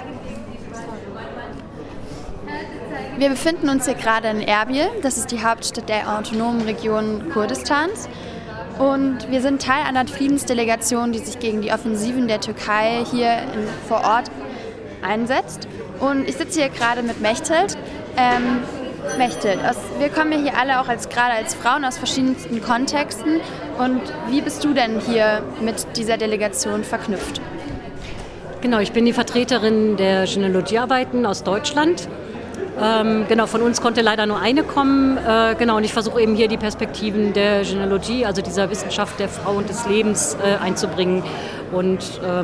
Wir befinden uns hier gerade in Erbil, das ist die Hauptstadt der autonomen Region Kurdistans. Und wir sind Teil einer Friedensdelegation, die sich gegen die Offensiven der Türkei hier vor Ort einsetzt. Und ich sitze hier gerade mit Mechthild. Mechthild, wir kommen hier alle auch gerade als Frauen aus verschiedensten Kontexten. Und wie bist du denn hier mit dieser Delegation verknüpft? Genau, ich bin die Vertreterin der Genealogiearbeiten aus Deutschland. Von uns konnte leider nur eine kommen. Und ich versuche eben hier die Perspektiven der Genealogie, also dieser Wissenschaft der Frau und des Lebens einzubringen. Und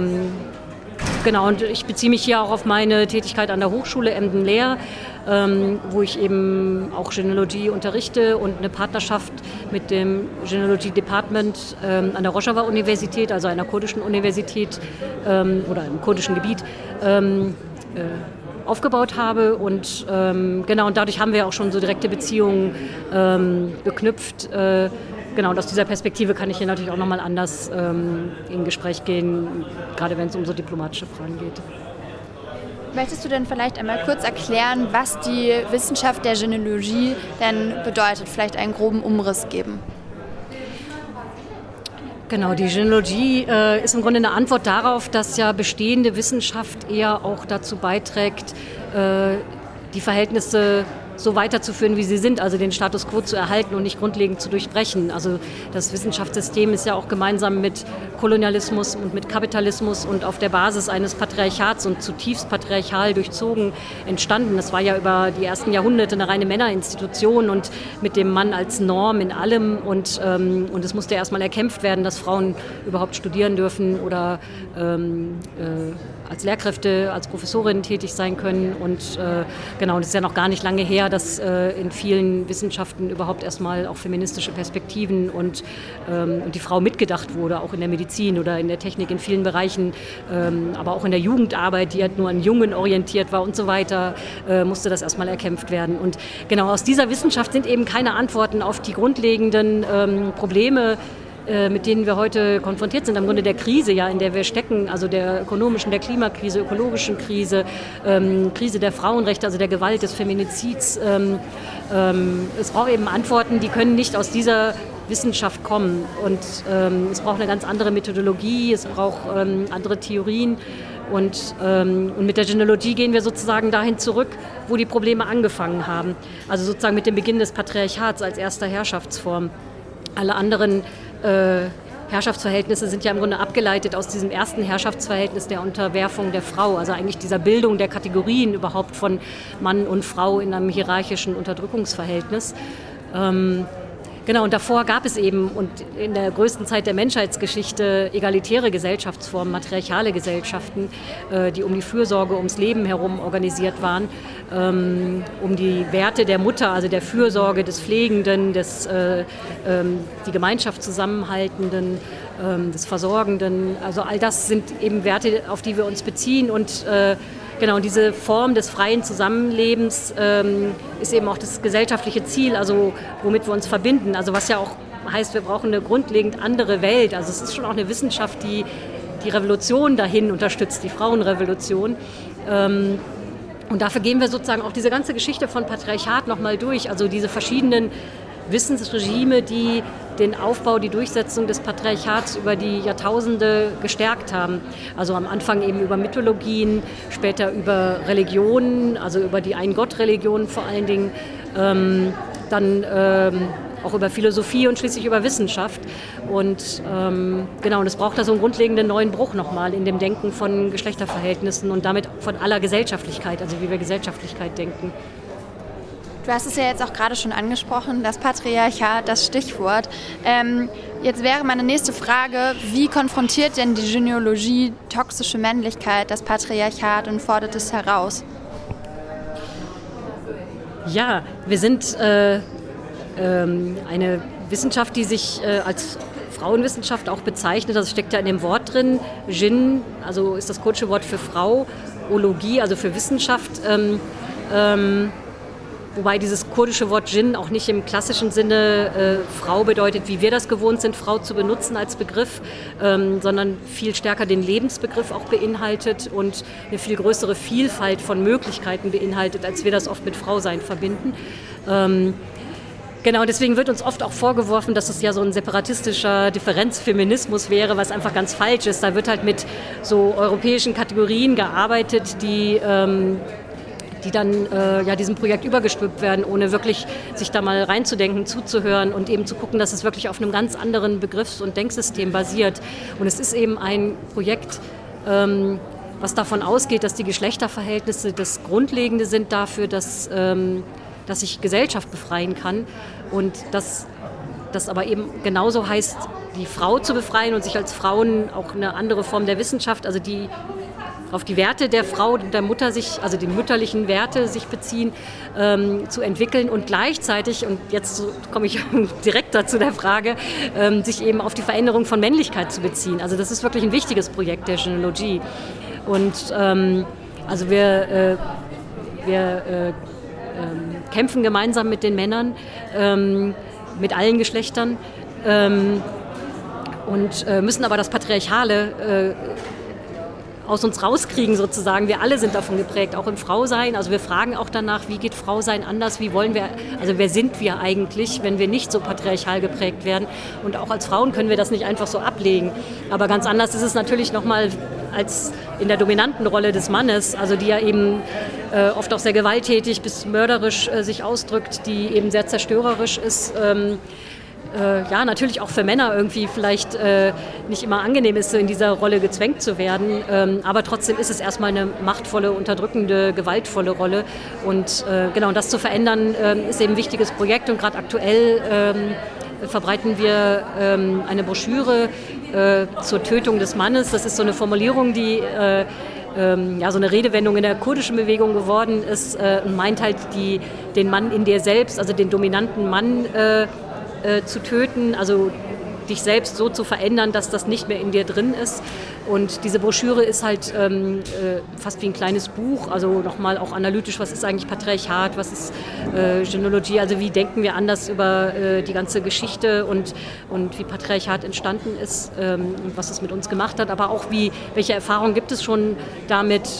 ich beziehe mich hier auch auf meine Tätigkeit an der Hochschule Emden-Leer, wo ich eben auch Genealogie unterrichte und eine Partnerschaft mit dem Genealogy Department an der Rojava-Universität, also einer kurdischen Universität oder im kurdischen Gebiet, aufgebaut habe und dadurch haben wir auch schon so direkte Beziehungen geknüpft. Und aus dieser Perspektive kann ich hier natürlich auch nochmal anders in Gespräch gehen, gerade wenn es um so diplomatische Fragen geht. Möchtest du denn vielleicht einmal kurz erklären, was die Wissenschaft der Genealogie denn bedeutet? Vielleicht einen groben Umriss geben. Genau, die Genealogie ist im Grunde eine Antwort darauf, dass ja bestehende Wissenschaft eher auch dazu beiträgt, die Verhältnisse so weiterzuführen, wie sie sind, also den Status quo zu erhalten und nicht grundlegend zu durchbrechen. Also das Wissenschaftssystem ist ja auch gemeinsam mit Kolonialismus und mit Kapitalismus und auf der Basis eines Patriarchats und zutiefst patriarchal durchzogen entstanden. Das war ja über die ersten Jahrhunderte eine reine Männerinstitution und mit dem Mann als Norm in allem und es musste erstmal erkämpft werden, dass Frauen überhaupt studieren dürfen oder als Lehrkräfte, als Professorinnen tätig sein können und das ist ja noch gar nicht lange her, dass in vielen Wissenschaften überhaupt erstmal auch feministische Perspektiven und die Frau mitgedacht wurde, auch in der Medizin oder in der Technik in vielen Bereichen, aber auch in der Jugendarbeit, die halt nur an Jungen orientiert war und so weiter, musste das erstmal erkämpft werden. Und genau aus dieser Wissenschaft sind eben keine Antworten auf die grundlegenden Probleme, mit denen wir heute konfrontiert sind, im Grunde der Krise, ja, in der wir stecken, also der ökonomischen, der Klimakrise, ökologischen Krise, Krise der Frauenrechte, also der Gewalt, des Feminizids. Es braucht eben Antworten, die können nicht aus dieser Wissenschaft kommen. Und es braucht eine ganz andere Methodologie, es braucht andere Theorien. Und mit der Genealogie gehen wir sozusagen dahin zurück, wo die Probleme angefangen haben. Also sozusagen mit dem Beginn des Patriarchats als erster Herrschaftsform. Alle anderen Herrschaftsverhältnisse sind ja im Grunde abgeleitet aus diesem ersten Herrschaftsverhältnis der Unterwerfung der Frau, also eigentlich dieser Bildung der Kategorien überhaupt von Mann und Frau in einem hierarchischen Unterdrückungsverhältnis. Und davor gab es eben und in der größten Zeit der Menschheitsgeschichte egalitäre Gesellschaftsformen, matriarchale Gesellschaften, die um die Fürsorge, ums Leben herum organisiert waren, um die Werte der Mutter, also der Fürsorge, des Pflegenden, die Gemeinschaft zusammenhaltenden, des Versorgenden. Also all das sind eben Werte, auf die wir uns beziehen und diese Form des freien Zusammenlebens ist eben auch das gesellschaftliche Ziel, also womit wir uns verbinden. Also was ja auch heißt, wir brauchen eine grundlegend andere Welt. Also es ist schon auch eine Wissenschaft, die die Revolution dahin unterstützt, die Frauenrevolution. Und dafür gehen wir sozusagen auch diese ganze Geschichte von Patriarchat nochmal durch. Also diese verschiedenen Wissensregime, die den Aufbau, die Durchsetzung des Patriarchats über die Jahrtausende gestärkt haben. Also am Anfang eben über Mythologien, später über Religionen, also über die Ein-Gott-Religion vor allen Dingen, dann auch über Philosophie und schließlich über Wissenschaft. Und und es braucht da so einen grundlegenden neuen Bruch nochmal in dem Denken von Geschlechterverhältnissen und damit von aller Gesellschaftlichkeit, also wie wir Gesellschaftlichkeit denken. Du hast es ja jetzt auch gerade schon angesprochen, das Patriarchat, das Stichwort. Jetzt wäre meine nächste Frage, wie konfrontiert denn die Genealogie toxische Männlichkeit, das Patriarchat und fordert es heraus? Ja, wir sind eine Wissenschaft, die sich als Frauenwissenschaft auch bezeichnet. Das steckt ja in dem Wort drin. Jin, also ist das kurdische Wort für Frau, Ologie, also für Wissenschaft. wobei dieses kurdische Wort Djinn auch nicht im klassischen Sinne Frau bedeutet, wie wir das gewohnt sind, Frau zu benutzen als Begriff, sondern viel stärker den Lebensbegriff auch beinhaltet und eine viel größere Vielfalt von Möglichkeiten beinhaltet, als wir das oft mit Frausein verbinden. Genau, deswegen wird uns oft auch vorgeworfen, dass es ja so ein separatistischer Differenzfeminismus wäre, was einfach ganz falsch ist. Da wird halt mit so europäischen Kategorien gearbeitet, die dann diesem Projekt übergestülpt werden, ohne wirklich sich da mal reinzudenken, zuzuhören und eben zu gucken, dass es wirklich auf einem ganz anderen Begriffs- und Denksystem basiert. Und es ist eben ein Projekt, was davon ausgeht, dass die Geschlechterverhältnisse das Grundlegende sind dafür, dass sich Gesellschaft befreien kann und dass das aber eben genauso heißt, die Frau zu befreien und sich als Frauen auch eine andere Form der Wissenschaft, also die auf die Werte der Frau, der Mutter also die mütterlichen Werte sich beziehen, zu entwickeln und gleichzeitig, und jetzt komme ich direkt dazu der Frage, sich eben auf die Veränderung von Männlichkeit zu beziehen. Also das ist wirklich ein wichtiges Projekt der Genealogie. Und also wir kämpfen gemeinsam mit den Männern, mit allen Geschlechtern und müssen aber das Patriarchale aus uns rauskriegen sozusagen. Wir alle sind davon geprägt, auch im Frausein. Also wir fragen auch danach, wie geht Frausein anders, wie wollen wir, also wer sind wir eigentlich, wenn wir nicht so patriarchal geprägt werden. Und auch als Frauen können wir das nicht einfach so ablegen. Aber ganz anders ist es natürlich nochmal als in der dominanten Rolle des Mannes, also die ja eben oft auch sehr gewalttätig bis mörderisch sich ausdrückt, die eben sehr zerstörerisch ist. Natürlich auch für Männer irgendwie vielleicht nicht immer angenehm ist, so in dieser Rolle gezwängt zu werden. Aber trotzdem ist es erstmal eine machtvolle, unterdrückende, gewaltvolle Rolle. Und das zu verändern ist eben ein wichtiges Projekt. Und gerade aktuell verbreiten wir eine Broschüre zur Tötung des Mannes. Das ist so eine Formulierung, die so eine Redewendung in der kurdischen Bewegung geworden ist und meint halt den Mann in dir selbst, also den dominanten Mann zu töten, also dich selbst so zu verändern, dass das nicht mehr in dir drin ist. Und diese Broschüre ist halt fast wie ein kleines Buch, also nochmal auch analytisch, was ist eigentlich Patriarchat, was ist Genealogie, also wie denken wir anders über die ganze Geschichte und wie Patriarchat entstanden ist und was es mit uns gemacht hat, aber auch welche Erfahrungen gibt es schon damit,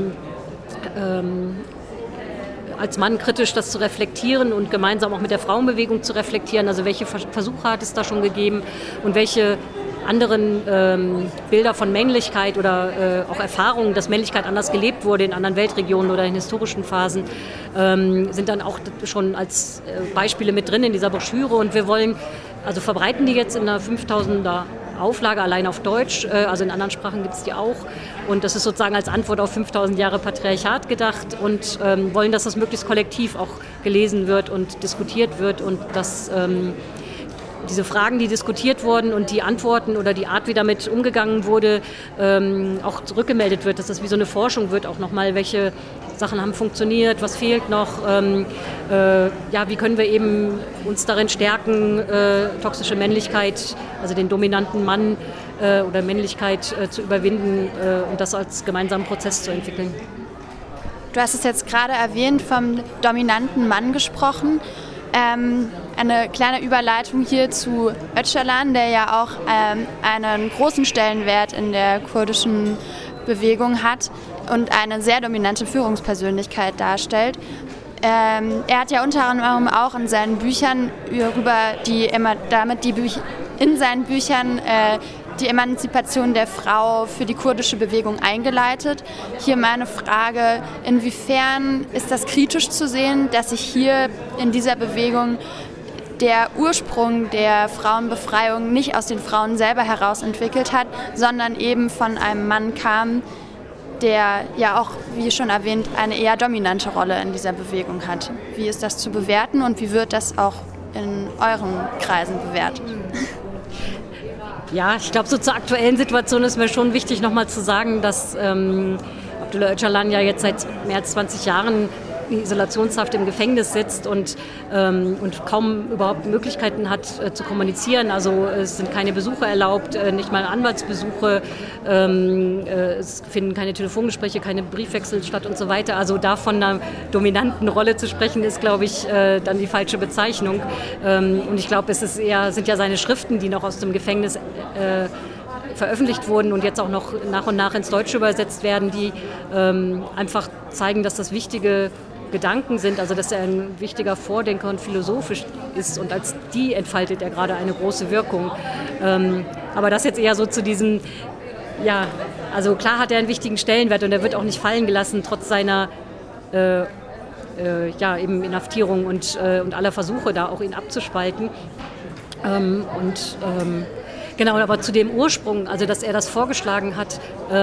als Mann kritisch das zu reflektieren und gemeinsam auch mit der Frauenbewegung zu reflektieren. Also welche Versuche hat es da schon gegeben und welche anderen Bilder von Männlichkeit oder auch Erfahrungen, dass Männlichkeit anders gelebt wurde in anderen Weltregionen oder in historischen Phasen, sind dann auch schon als Beispiele mit drin in dieser Broschüre. Und wir verbreiten die jetzt in einer 5000er Auflage, allein auf Deutsch, also in anderen Sprachen gibt es die auch. Und das ist sozusagen als Antwort auf 5000 Jahre Patriarchat gedacht und wollen, dass das möglichst kollektiv auch gelesen wird und diskutiert wird und dass diese Fragen, die diskutiert wurden und die Antworten oder die Art, wie damit umgegangen wurde, auch zurückgemeldet wird, dass das wie so eine Forschung wird, auch nochmal, welche Sachen haben funktioniert, was fehlt noch, wie können wir eben uns darin stärken, toxische Männlichkeit, also den dominanten Mann oder Männlichkeit zu überwinden und das als gemeinsamen Prozess zu entwickeln. Du hast es jetzt gerade erwähnt, vom dominanten Mann gesprochen. Eine kleine Überleitung hier zu Öcalan, der ja auch einen großen Stellenwert in der kurdischen Bewegung hat und eine sehr dominante Führungspersönlichkeit darstellt. Er hat ja unter anderem auch in seinen Büchern die Emanzipation der Frau für die kurdische Bewegung eingeleitet. Hier meine Frage, inwiefern ist das kritisch zu sehen, dass sich hier in dieser Bewegung der Ursprung der Frauenbefreiung nicht aus den Frauen selber heraus entwickelt hat, sondern eben von einem Mann kam, der ja auch, wie schon erwähnt, eine eher dominante Rolle in dieser Bewegung hat. Wie ist das zu bewerten und wie wird das auch in euren Kreisen bewertet? Ja, ich glaube, so zur aktuellen Situation ist mir schon wichtig, nochmal zu sagen, dass Abdullah Öcalan ja jetzt seit mehr als 20 Jahren Isolationshaft im Gefängnis sitzt und kaum überhaupt Möglichkeiten hat zu kommunizieren. Also es sind keine Besuche erlaubt, nicht mal Anwaltsbesuche, es finden keine Telefongespräche, keine Briefwechsel statt und so weiter. Also da von einer dominanten Rolle zu sprechen, ist, glaube ich, dann die falsche Bezeichnung. Und ich glaube, sind ja seine Schriften, die noch aus dem Gefängnis veröffentlicht wurden und jetzt auch noch nach und nach ins Deutsche übersetzt werden, die einfach zeigen, dass das wichtige Gedanken sind, also dass er ein wichtiger Vordenker und philosophisch ist, und als die entfaltet er gerade eine große Wirkung. Aber das jetzt eher so zu diesem, ja, also klar hat er einen wichtigen Stellenwert und er wird auch nicht fallen gelassen, trotz seiner eben Inhaftierung und aller Versuche, da auch ihn abzuspalten. Genau, aber zu dem Ursprung, also dass er das vorgeschlagen hat,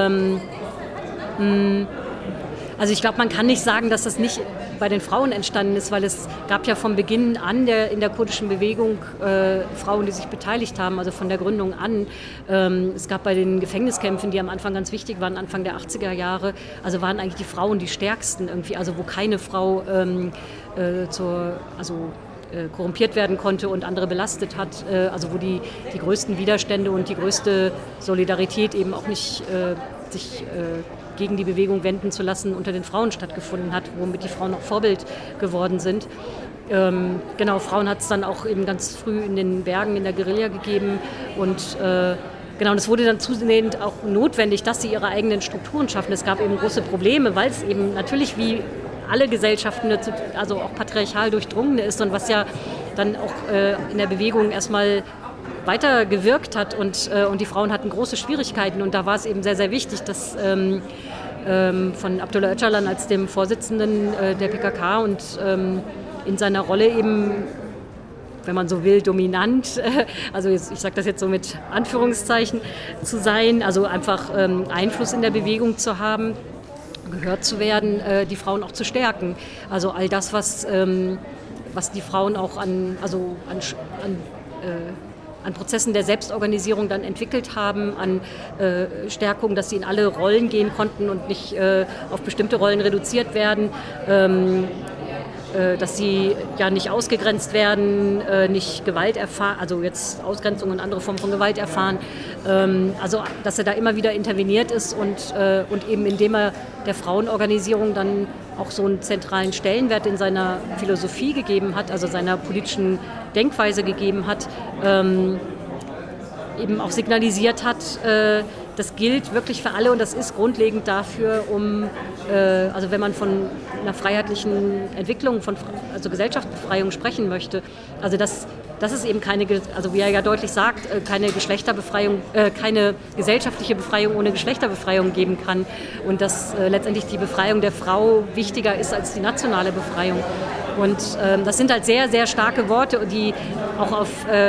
also ich glaube, man kann nicht sagen, dass das nicht bei den Frauen entstanden ist, weil es gab ja von Beginn an in der kurdischen Bewegung Frauen, die sich beteiligt haben, also von der Gründung an. Es gab bei den Gefängniskämpfen, die am Anfang ganz wichtig waren, Anfang der 80er Jahre, also waren eigentlich die Frauen die stärksten irgendwie, also wo keine Frau korrumpiert werden konnte und andere belastet hat, also wo die größten Widerstände und die größte Solidarität eben auch nicht sich gegen die Bewegung wenden zu lassen, unter den Frauen stattgefunden hat, womit die Frauen auch Vorbild geworden sind. Genau, Frauen hat es dann auch eben ganz früh in den Bergen, in der Guerilla gegeben und und es wurde dann zunehmend auch notwendig, dass sie ihre eigenen Strukturen schaffen. Es gab eben große Probleme, weil es eben natürlich wie alle Gesellschaften, also auch patriarchal durchdrungen ist und was ja dann auch in der Bewegung erstmal weiter gewirkt hat und die Frauen hatten große Schwierigkeiten und da war es eben sehr, sehr wichtig, dass von Abdullah Öcalan als dem Vorsitzenden der PKK und in seiner Rolle eben, wenn man so will, dominant, also ich sage das jetzt so mit Anführungszeichen, zu sein, also einfach Einfluss in der Bewegung zu haben, gehört zu werden, die Frauen auch zu stärken. Also all das, was die Frauen auch an Prozessen der Selbstorganisierung dann entwickelt haben, an Stärkung, dass sie in alle Rollen gehen konnten und nicht auf bestimmte Rollen reduziert werden, dass sie ja nicht ausgegrenzt werden, nicht Gewalt erfahren, also jetzt Ausgrenzung und andere Formen von Gewalt erfahren. Also dass er da immer wieder interveniert ist und eben indem er der Frauenorganisierung dann auch so einen zentralen Stellenwert in seiner Philosophie gegeben hat, also seiner politischen Denkweise gegeben hat, eben auch signalisiert hat, das gilt wirklich für alle und das ist grundlegend dafür, also wenn man von einer freiheitlichen Entwicklung, also Gesellschaftsbefreiung sprechen möchte, also dass es eben also wie er ja deutlich sagt, keine Geschlechterbefreiung, keine gesellschaftliche Befreiung ohne Geschlechterbefreiung geben kann und dass letztendlich die Befreiung der Frau wichtiger ist als die nationale Befreiung. Und das sind halt sehr, sehr starke Worte, die auch auf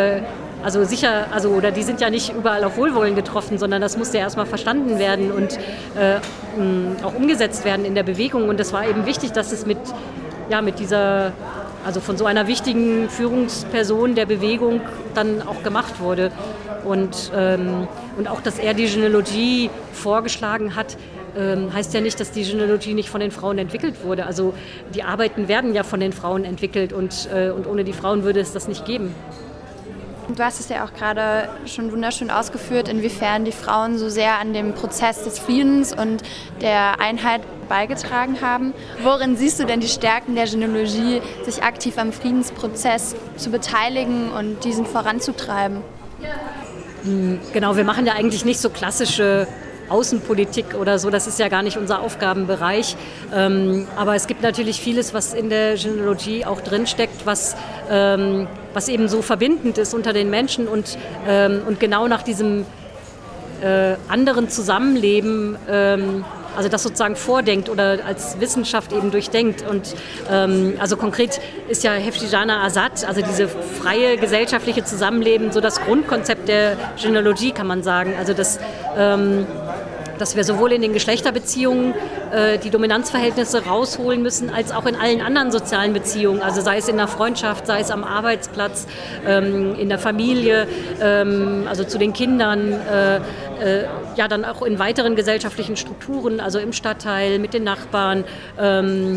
die sind ja nicht überall auf Wohlwollen getroffen, sondern das musste ja erstmal verstanden werden und auch umgesetzt werden in der Bewegung. Und es war eben wichtig, dass es mit dieser, also von so einer wichtigen Führungsperson der Bewegung dann auch gemacht wurde. Und auch, dass er die Genealogie vorgeschlagen hat, heißt ja nicht, dass die Genealogie nicht von den Frauen entwickelt wurde. Also die Arbeiten werden ja von den Frauen entwickelt und ohne die Frauen würde es das nicht geben. Du hast es ja auch gerade schon wunderschön ausgeführt, inwiefern die Frauen so sehr an dem Prozess des Friedens und der Einheit beigetragen haben. Worin siehst du denn die Stärken der Genealogie, sich aktiv am Friedensprozess zu beteiligen und diesen voranzutreiben? Genau, wir machen ja eigentlich nicht so klassische Außenpolitik oder so, das ist ja gar nicht unser Aufgabenbereich. Aber es gibt natürlich vieles, was in der Genealogie auch drinsteckt, was eben so verbindend ist unter den Menschen und genau nach diesem anderen Zusammenleben, also das sozusagen vordenkt oder als Wissenschaft eben durchdenkt. Und also konkret ist ja Hefti-Jana Azad, also diese freie gesellschaftliche Zusammenleben, so das Grundkonzept der Genealogie, kann man sagen. Also dass wir sowohl in den Geschlechterbeziehungen die Dominanzverhältnisse rausholen müssen, als auch in allen anderen sozialen Beziehungen, also sei es in der Freundschaft, sei es am Arbeitsplatz, in der Familie, also zu den Kindern, dann auch in weiteren gesellschaftlichen Strukturen, also im Stadtteil, mit den Nachbarn,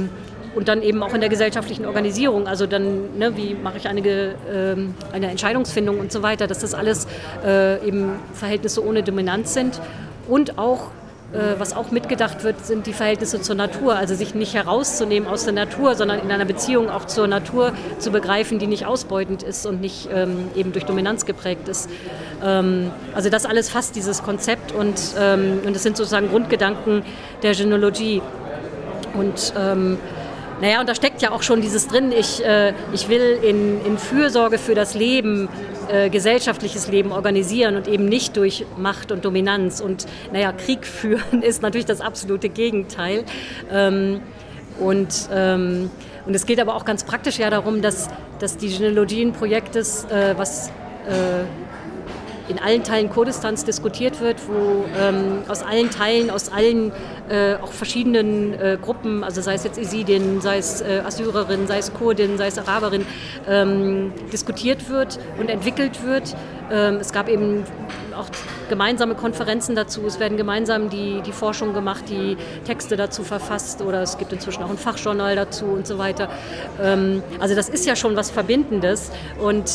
und dann eben auch in der gesellschaftlichen Organisierung, also dann, ne, wie mache ich eine Entscheidungsfindung und so weiter, dass das alles eben Verhältnisse ohne Dominanz sind und auch was auch mitgedacht wird, sind die Verhältnisse zur Natur, also sich nicht herauszunehmen aus der Natur, sondern in einer Beziehung auch zur Natur zu begreifen, die nicht ausbeutend ist und nicht eben durch Dominanz geprägt ist. Also das alles fasst dieses Konzept und es sind sozusagen Grundgedanken der Genealogie. Und und da steckt ja auch schon dieses drin, ich will in Fürsorge für das Leben gesellschaftliches Leben organisieren und eben nicht durch Macht und Dominanz. Und Krieg führen ist natürlich das absolute Gegenteil. Und es geht aber auch ganz praktisch ja darum, dass die Genealogie ein Projekt ist, was in allen Teilen Kurdistans diskutiert wird, wo aus allen Teilen, aus allen auch verschiedenen Gruppen, also sei es jetzt Esidin, sei es Assyrerin, sei es Kurdin, sei es Araberin, diskutiert wird und entwickelt wird. Es gab eben auch gemeinsame Konferenzen dazu, es werden gemeinsam die Forschung gemacht, die Texte dazu verfasst oder es gibt inzwischen auch ein Fachjournal dazu und so weiter. Also das ist ja schon was Verbindendes und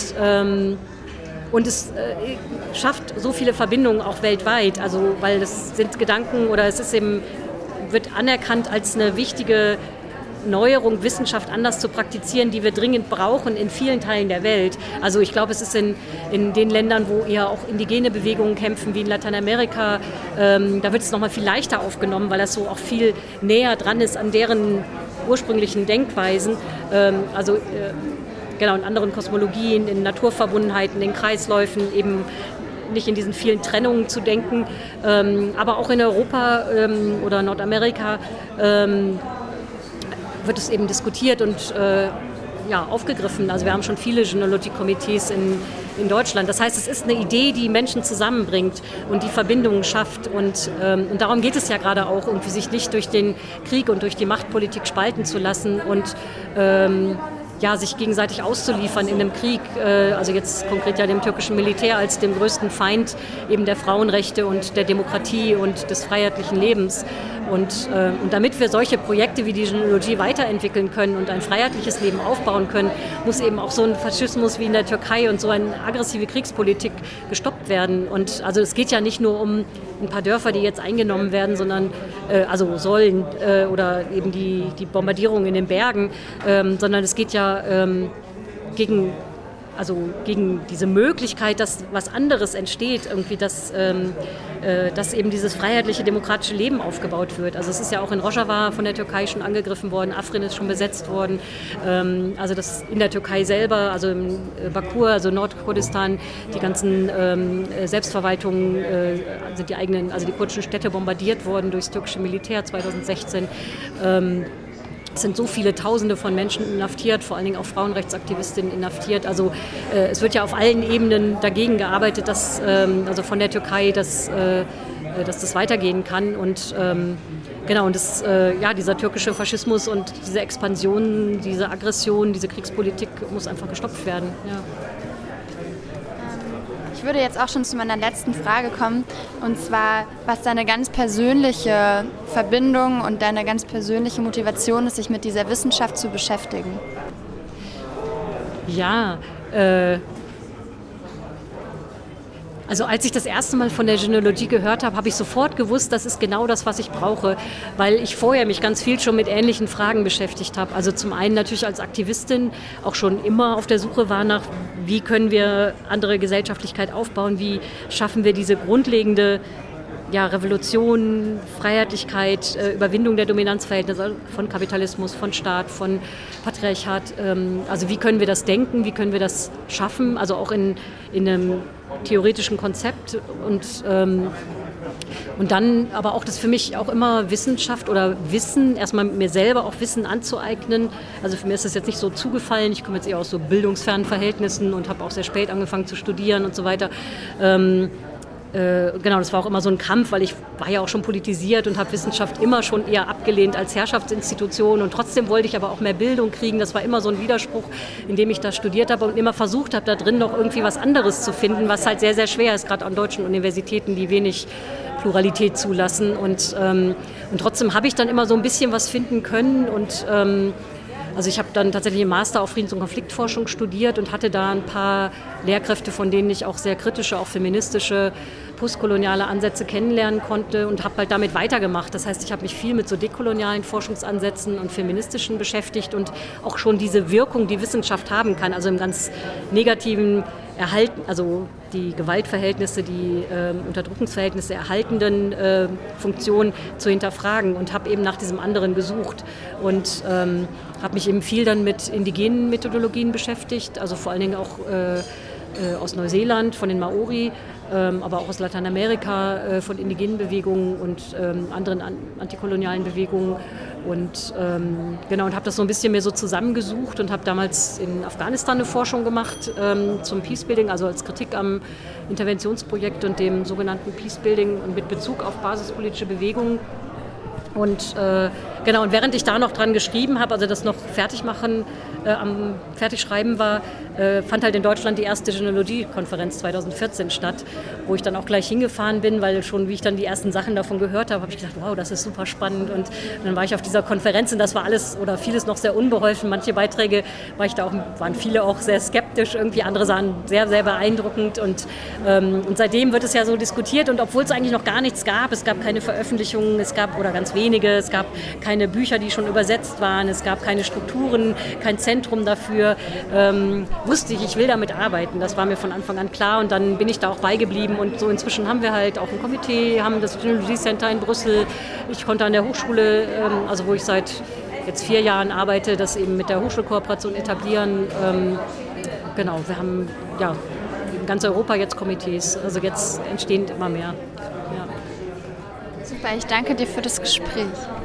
es schafft so viele Verbindungen auch weltweit, also weil das sind Gedanken oder es ist eben, wird anerkannt als eine wichtige Neuerung, Wissenschaft anders zu praktizieren, die wir dringend brauchen in vielen Teilen der Welt. Also ich glaube, es ist in den Ländern, wo eher auch indigene Bewegungen kämpfen, wie in Lateinamerika, da wird es nochmal viel leichter aufgenommen, weil das so auch viel näher dran ist an deren ursprünglichen Denkweisen. Genau, in anderen Kosmologien, in Naturverbundenheiten, in Kreisläufen, eben nicht in diesen vielen Trennungen zu denken. Aber auch in Europa oder Nordamerika wird es eben diskutiert und aufgegriffen. Also wir haben schon viele Genealogie-Komitees in Deutschland. Das heißt, es ist eine Idee, die Menschen zusammenbringt und die Verbindungen schafft. Und darum geht es ja gerade auch, irgendwie sich nicht durch den Krieg und durch die Machtpolitik spalten zu lassen und sich gegenseitig auszuliefern in einem Krieg, also jetzt konkret ja dem türkischen Militär als dem größten Feind eben der Frauenrechte und der Demokratie und des freiheitlichen Lebens. Und damit wir solche Projekte wie die Genealogie weiterentwickeln können und ein freiheitliches Leben aufbauen können, muss eben auch so ein Faschismus wie in der Türkei und so eine aggressive Kriegspolitik gestoppt werden. Und also es geht ja nicht nur um ein paar Dörfer, die jetzt eingenommen werden, sondern sollen oder eben die Bombardierung in den Bergen, sondern es geht ja gegen diese Möglichkeit, dass was anderes entsteht, irgendwie, dass eben dieses freiheitliche, demokratische Leben aufgebaut wird. Also es ist ja auch in Rojava von der Türkei schon angegriffen worden, Afrin ist schon besetzt worden. Also das in der Türkei selber, also in Bakur, also Nordkurdistan, die ganzen Selbstverwaltungen sind die kurdischen Städte bombardiert worden durchs türkische Militär 2016. Es sind so viele Tausende von Menschen inhaftiert, vor allen Dingen auch Frauenrechtsaktivistinnen inhaftiert. Also es wird ja auf allen Ebenen dagegen gearbeitet, dass von der Türkei, dass das weitergehen kann. Und dieser türkische Faschismus und diese Expansion, diese Aggression, diese Kriegspolitik muss einfach gestoppt werden. Ja. Ich würde jetzt auch schon zu meiner letzten Frage kommen, und zwar, was deine ganz persönliche Verbindung und deine ganz persönliche Motivation ist, sich mit dieser Wissenschaft zu beschäftigen. Ja, also als ich das erste Mal von der Genealogie gehört habe, habe ich sofort gewusst, das ist genau das, was ich brauche, weil ich vorher mich ganz viel schon mit ähnlichen Fragen beschäftigt habe. Also zum einen natürlich als Aktivistin auch schon immer auf der Suche war nach, wie können wir andere Gesellschaftlichkeit aufbauen, wie schaffen wir diese grundlegende Revolution, Freiheitlichkeit, Überwindung der Dominanzverhältnisse von Kapitalismus, von Staat, von Patriarchat. Also wie können wir das denken, wie können wir das schaffen, also auch in einem theoretischen Konzept und dann aber auch das für mich auch immer Wissenschaft oder Wissen, erstmal mir selber auch Wissen anzueignen. Also für mich ist das jetzt nicht so zugefallen, ich komme jetzt eher aus so bildungsfernen Verhältnissen und habe auch sehr spät angefangen zu studieren und so weiter. Das war auch immer so ein Kampf, weil ich war ja auch schon politisiert und habe Wissenschaft immer schon eher abgelehnt als Herrschaftsinstitution und trotzdem wollte ich aber auch mehr Bildung kriegen. Das war immer so ein Widerspruch, in dem ich da studiert habe und immer versucht habe, da drin noch irgendwie was anderes zu finden, was halt sehr, sehr schwer ist, gerade an deutschen Universitäten, die wenig Pluralität zulassen und trotzdem habe ich dann immer so ein bisschen was finden können und Also ich habe dann tatsächlich im Master auf Friedens- und Konfliktforschung studiert und hatte da ein paar Lehrkräfte, von denen ich auch sehr kritische, auch feministische, postkoloniale Ansätze kennenlernen konnte und habe halt damit weitergemacht. Das heißt, ich habe mich viel mit so dekolonialen Forschungsansätzen und feministischen beschäftigt und auch schon diese Wirkung, die Wissenschaft haben kann, also im ganz negativen Erhalten, also die Gewaltverhältnisse, die Unterdrückungsverhältnisse erhaltenden Funktionen zu hinterfragen und habe eben nach diesem anderen gesucht und habe mich eben viel dann mit indigenen Methodologien beschäftigt, also vor allen Dingen auch aus Neuseeland, von den Maori, aber auch aus Lateinamerika, von indigenen Bewegungen und anderen antikolonialen Bewegungen. Und genau, und habe das so ein bisschen mehr so zusammengesucht und habe damals in Afghanistan eine Forschung gemacht zum Peacebuilding, also als Kritik am Interventionsprojekt und dem sogenannten Peacebuilding und mit Bezug auf basispolitische Bewegungen. Und genau, und während ich da noch dran geschrieben habe, also das noch am Fertigschreiben war, fand halt in Deutschland die erste Genealogie-Konferenz 2014 statt, wo ich dann auch gleich hingefahren bin, weil schon, wie ich dann die ersten Sachen davon gehört habe, habe ich gedacht, wow, das ist super spannend. Und dann war ich auf dieser Konferenz und das war alles oder vieles noch sehr unbeholfen. Manche Beiträge waren viele auch sehr skeptisch, irgendwie andere sahen sehr, sehr beeindruckend. Und seitdem wird es ja so diskutiert und obwohl es eigentlich noch gar nichts gab, es gab keine Veröffentlichungen, oder ganz wenige, es gab keine Bücher, die schon übersetzt waren, es gab keine Strukturen, kein Zentrum dafür, wusste ich will damit arbeiten. Das war mir von Anfang an klar und dann bin ich da auch beigeblieben und so inzwischen haben wir halt auch ein Komitee, haben das Genealogy Center in Brüssel. Ich konnte an der Hochschule, also wo ich seit jetzt 4 Jahren arbeite, das eben mit der Hochschulkooperation etablieren. Genau, wir haben ja in ganz Europa jetzt Komitees, also jetzt entstehen immer mehr. Ja. Super, ich danke dir für das Gespräch.